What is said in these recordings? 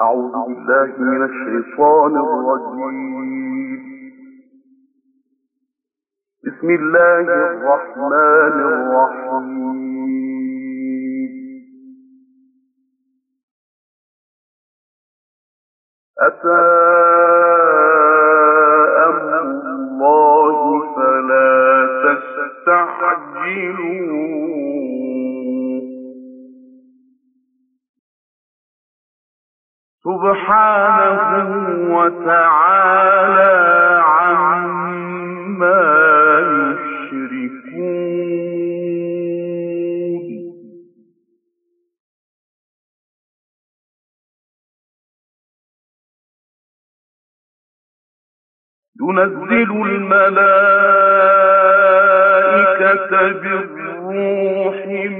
أعوذ بالله من الشيطان الرجيم. بسم الله الرحمن الرحيم. أتى أمر الله فلا تستعجلوه. سبحانه وتعالى عما يشركون. ينزل الملائكة بالروح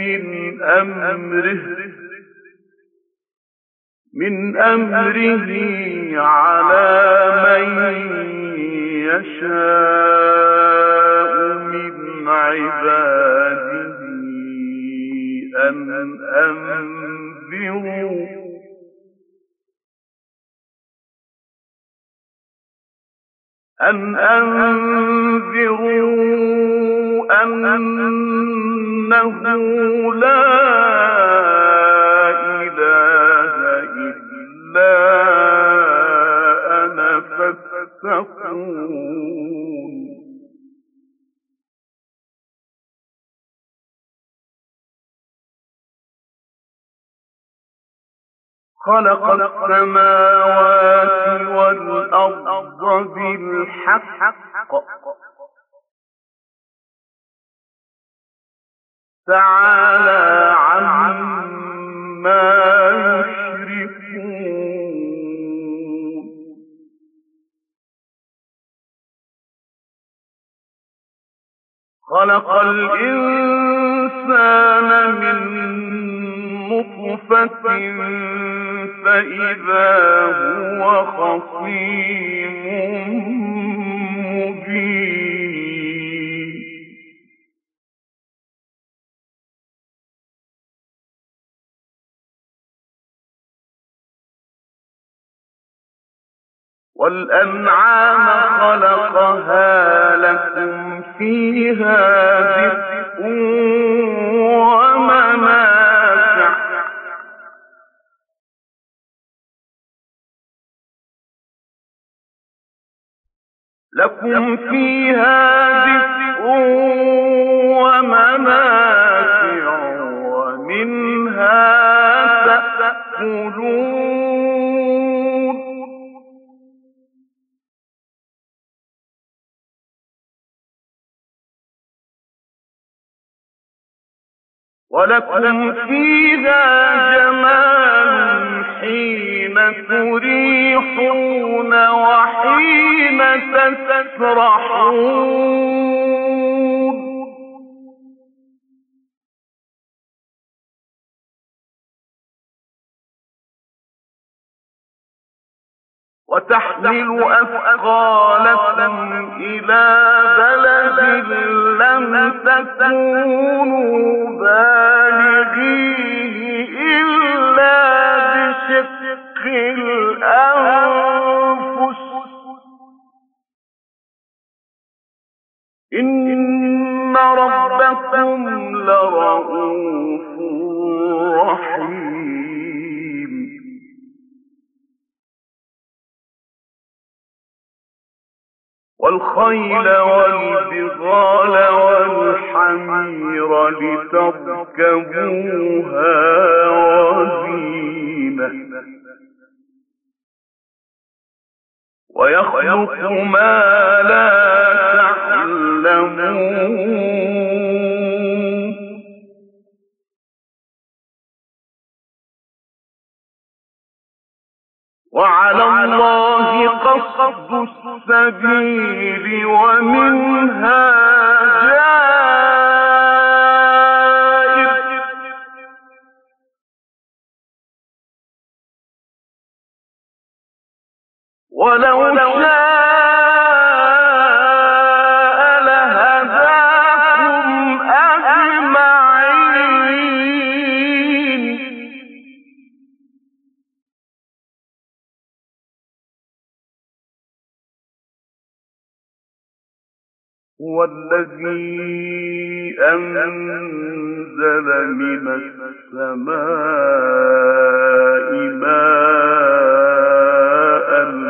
من أمره على من يشاء من عباده أن أنذروا أنه لا إله إلا أنا فاتقون. خلق السماوات والأرض بالحق تعالى عما يشركون. خلق الإنسان من نطفة فإذا هو خصيم مبين. والأنعام خلقها لكم فيها دفء ومنافع ومنها تأكلون. ولكم فيها جمال حين تريحون وحين تسرحون. وتحمل أثقالكم إلى بلد لم تكونوا بالغيه إلا بشق الأنفس إن ربكم لرؤوف رحيم. والخيل والبغال والحمير لتركبوها وزينة ويخلق ما لا تعلمون. وعلى الله قصد السبيل ومنها جائر ولو شاء لهداكم أجمعين. هو الذي أنزل من السماء ماء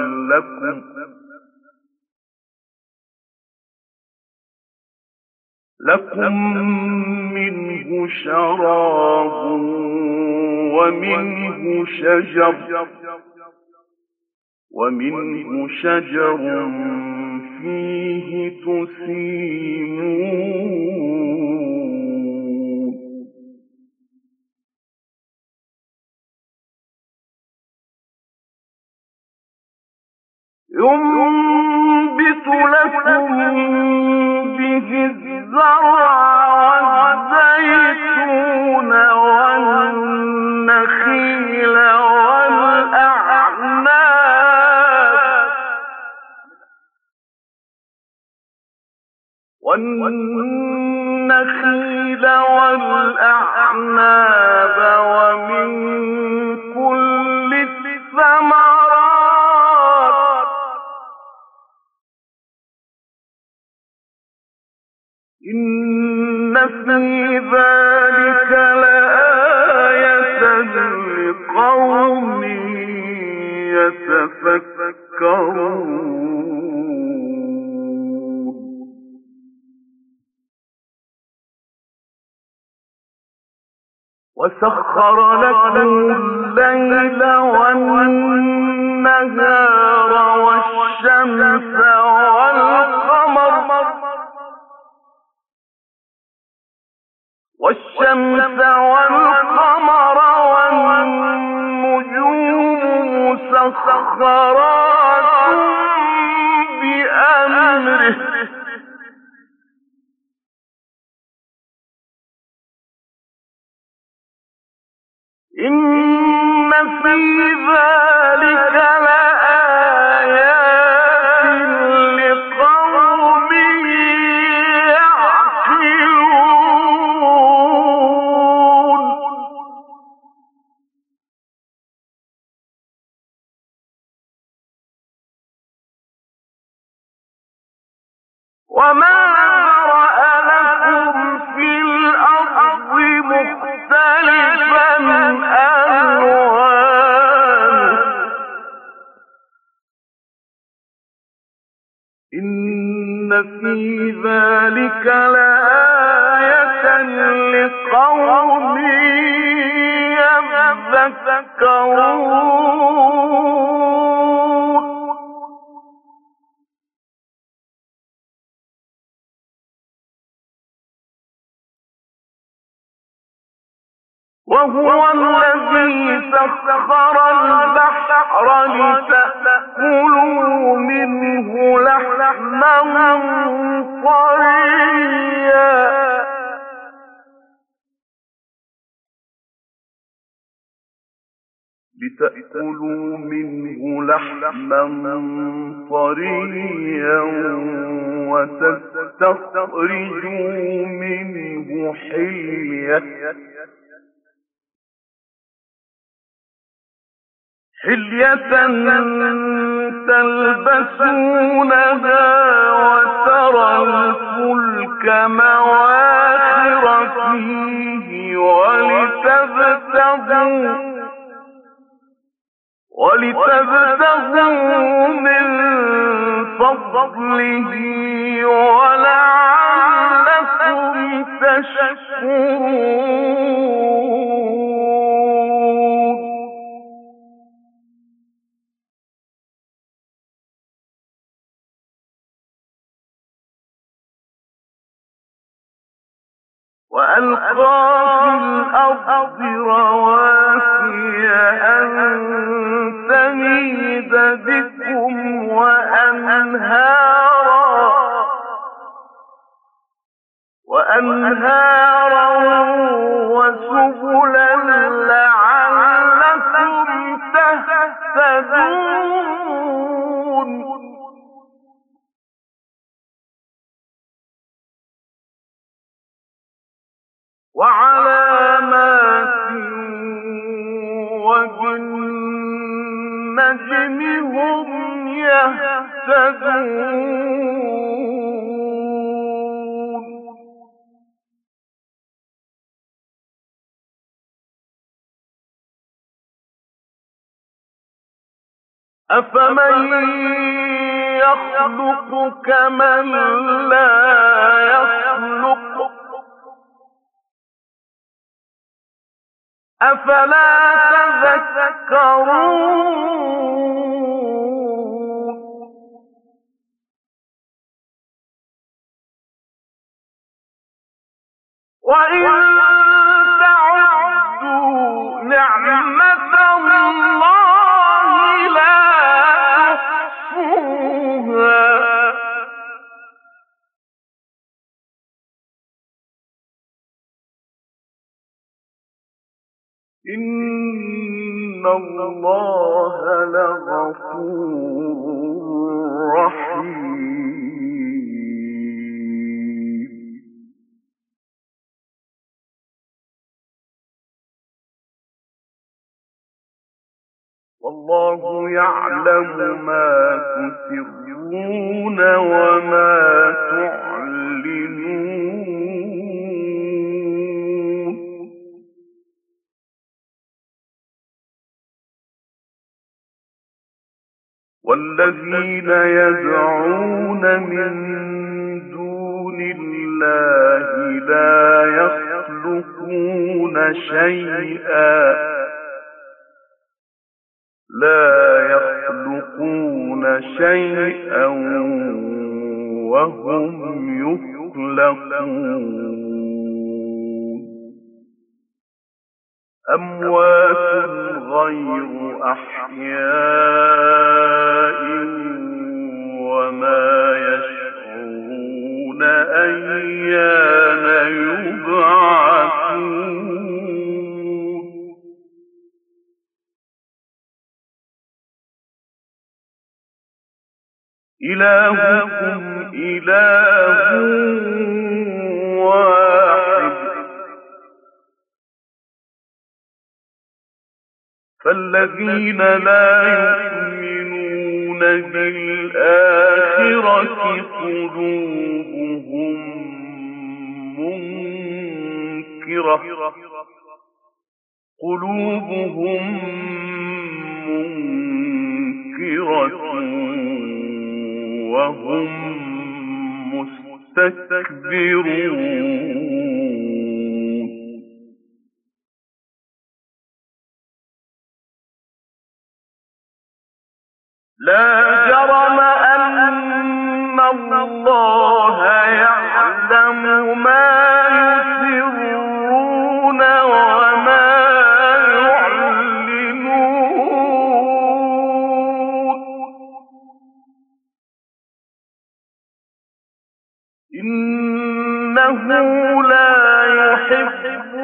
لكم منه شراب ومنه شجر فيه تسيمون ينبت لكم به الزرع والزيتون والنخيل والأعناب ومن كل الثمرات إن في ذلك لآية لقوم يتفكرون وسخر لكم الليل والنهار والشمس والقمر والنجوم مسخرات بأمره إن في ذلك لآيات لقوم يعقلون وما ذرأ لكم في الأرض مختلفا ألوانه إن في ذلك لآية لقوم يذكرون وهو الذي سخر البحر لتأكلوا منه لحما طريا وتستخرجوا منه حلية تلبسونها وترى الفلك مواخر فيه ولتبتغوا من فضله ولعلكم تشكرون وألقى في الأرض رواسي أن تميد بكم وأنهارا وسبلا لعلكم تهتدون وعلامات وبالنجم هم يهتدون أفمن يخلق كمن لا يخلق أفلا تذكرون وإن تعدوا نعمة الله لا تحصوها إن الله لغفور رحيم والله يعلم ما تسرون وما تعلنون والذين يدعون من دون الله لا يخلقون شيئا وهم يخلقون أموات غير أحياء وما يشعرون أيان يبعثون إلهكم إله واحد فالذين لا يؤمنون بالآخرة قلوبهم منكرة وهم مستكبرون لا جرم أن الله يعلم ما يسرون وما يعلنون إنه لا يحب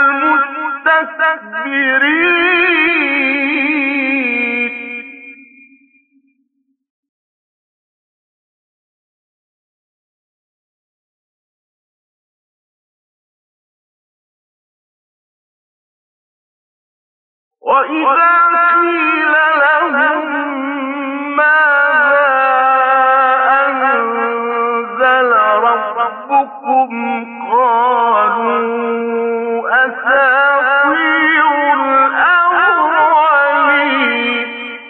المستكبرين وإذا قيل لهم ماذا أنزل ربكم قالوا أساطير الأولين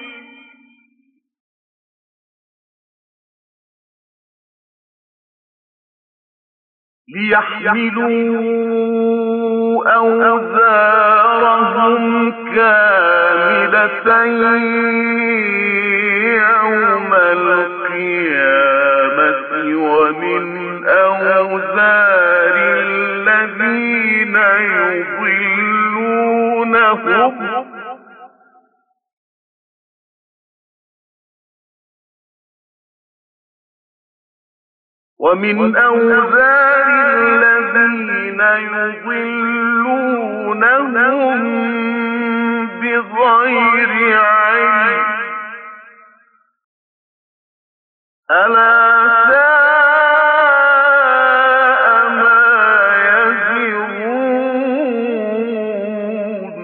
ليحملوا أوزارهم كاملة يوم القيامة ومن أوزار الذين يضلونهم بغير علم ألا ساء ما يزرون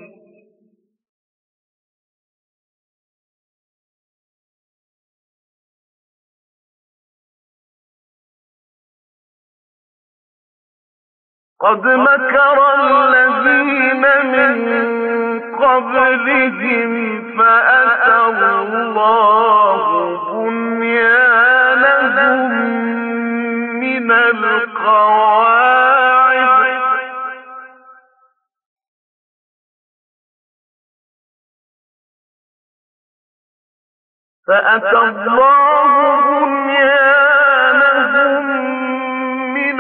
قد مكر الذين من قبلهم فأتى الله فأتى الله بنيانهم من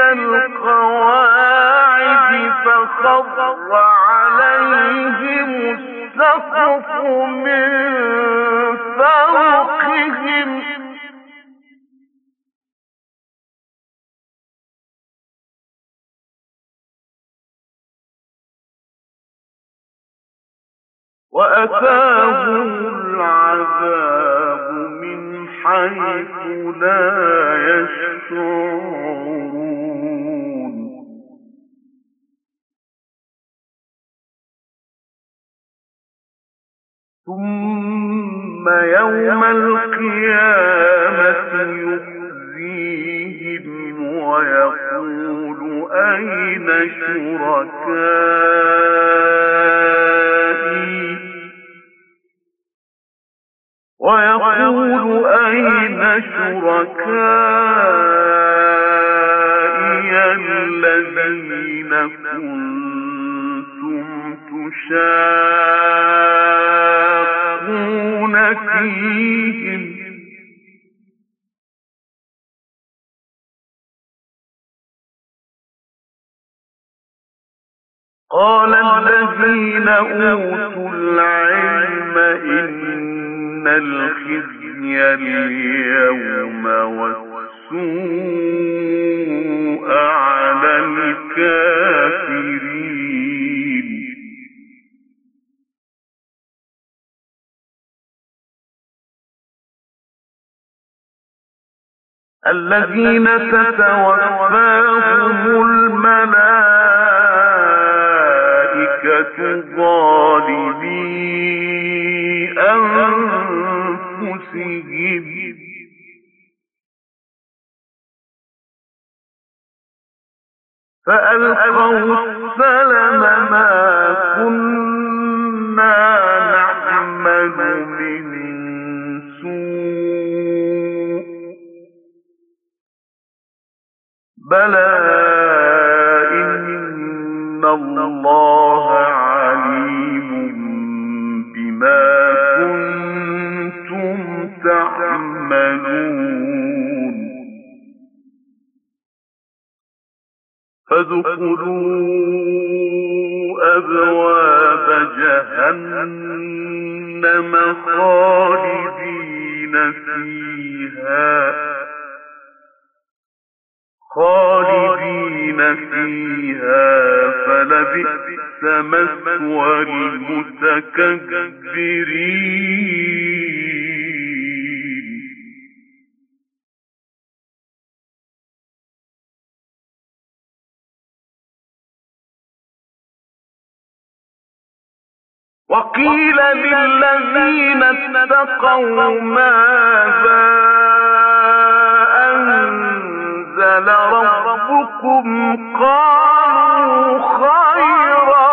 القواعد فخر عليهم السقف من فوقهم وأتاهم العذاب من حيث لا يشعرون ثم يوم القيامة يخزيهم ويقول أين شركائي الذين كنتم تشاقون فيهم قال الذين أوتوا العلم إن الخزي اليوم والسوء على الكافرين الذين تتوفاهم الملائكة ظالمي أنفسهم فألقوا السلم ما كنا نعمل من سوء بلى إن الله عليم بما كنتم تعملون فادخلوا أبواب جهنم خالدين فيها فلبئس مثوى المتكبرين وقيل للذين اتقوا ماذا أنزل ربكم قالوا خيرا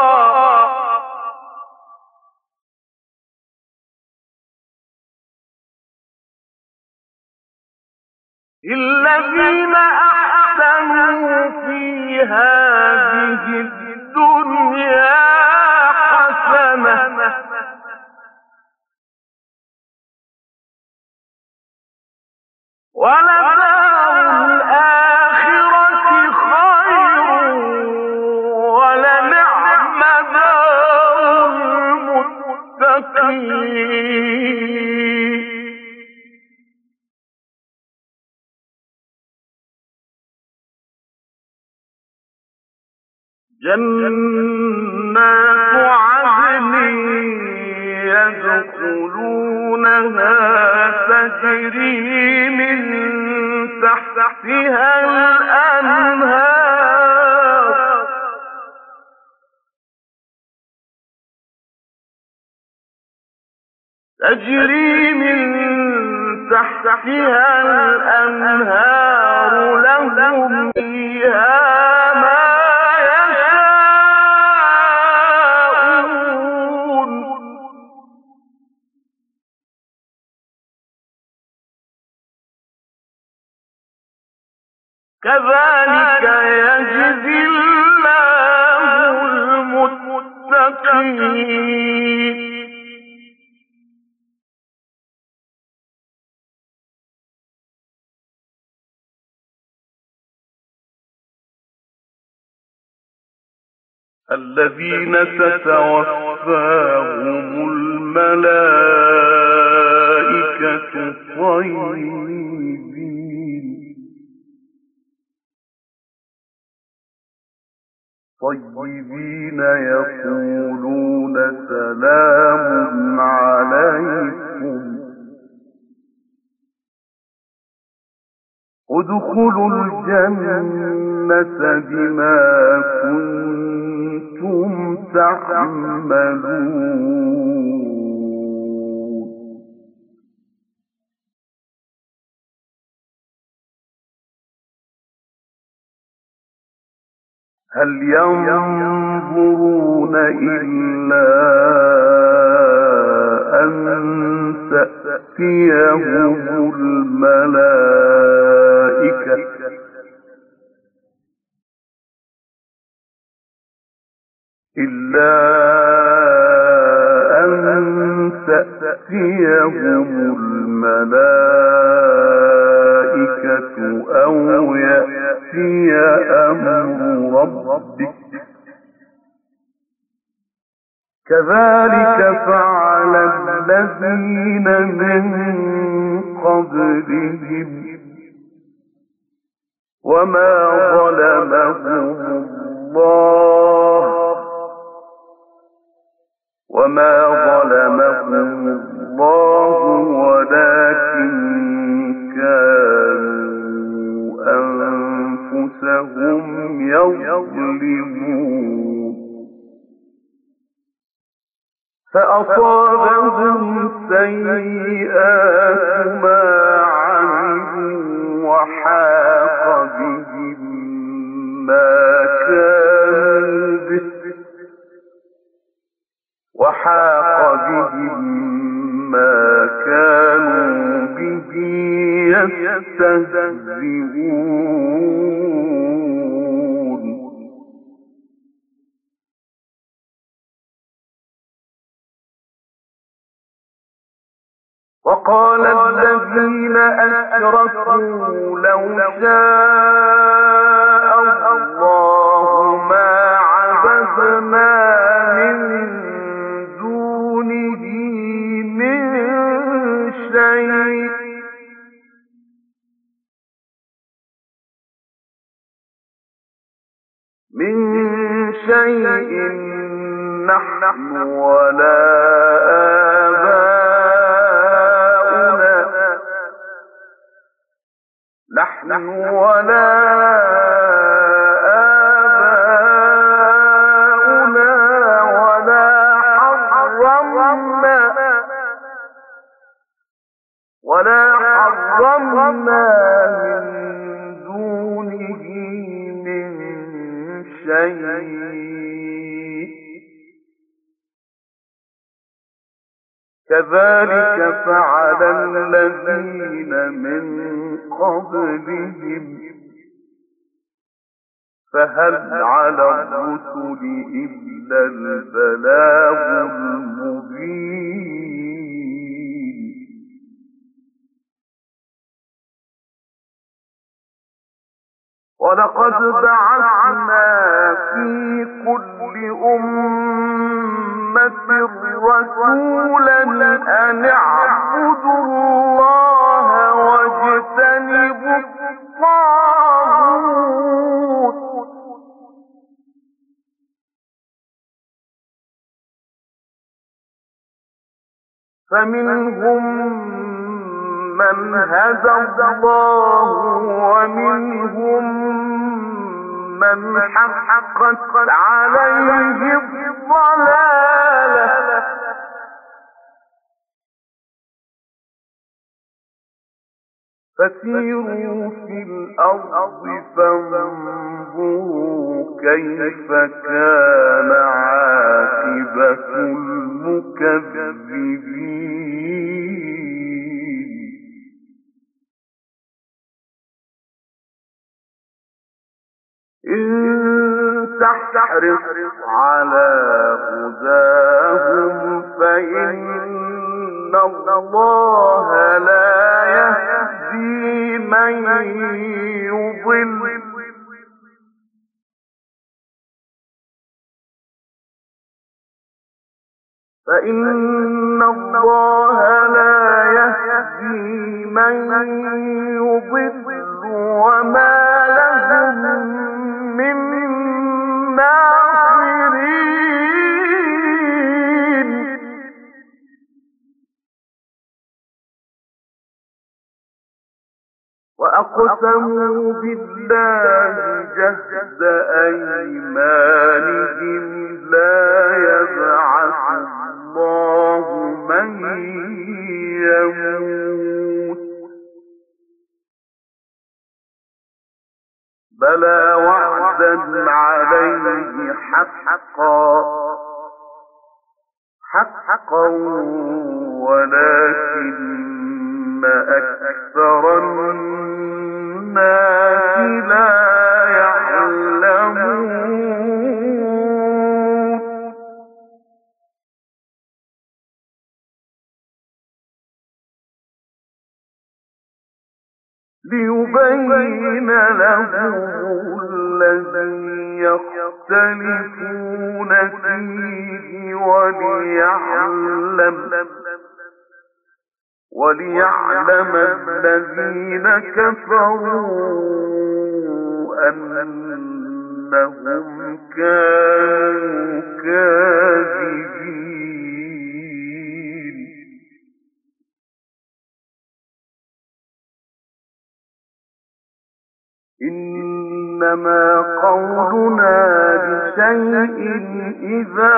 الذين أحسنوا في هذه الدنيا حسنة ولدار الآخرة خير ولنعم دار المتقين جنات عدن يدخلونها تجري من تحتها الأنهار لهم فيها ما كذلك يجزي الله المتقين الذين تتوفاهم الملائكة طيبين يقولون سلام عليكم ادخلوا الجنة بما كنتم تعملون. هل ينظرون إلا أن تأتيهم الملائكة أو يأتي أمر ربك كذلك فعل الذين من قبلهم وما ظلمهم الله ولكن كانوا أنفسهم يظلمون. فأصابهم سيئات ما عملوا وحاق بهم ما كانوا به يستهزئون. وقال الذين أشركوا لو شاء الله ما عبدنا من دونه من شيء نحن ولا آباؤنا ولا حرمنا من دونه من شيء كذلك فعل الذين من قبلهم فهل على الرسل إلا البلاغ المبين. ولقد بعثنا في كل أمة رسولا أن اعبدوا الله واجتنبوا الطاغوت فمنهم من هدى الله ومنهم من حقت عليه الضلالة فسيروا في الأرض فانظروا كيف كان عاقبة المكذبين. إن تحرص على هداهم فإن الله لا يهدي من يضل فإن الله لا يهدي من يضل وما لهم من ناصرين وأقسموا بالله جهد أيمانهم لا يبعث الله من يموت بلى وعدا عليه حقا ولكن أكثر الناس لا يعلمون ليبين لهم الذي يختلفون فيه وليعلم الذين كفروا أنهم كانوا كاذبين إنما قولنا لشيء إذا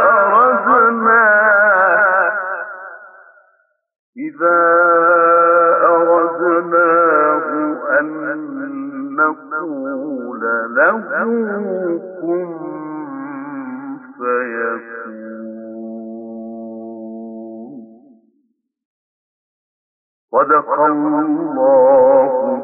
أردناه أن نقول له كن فيكون صدق الله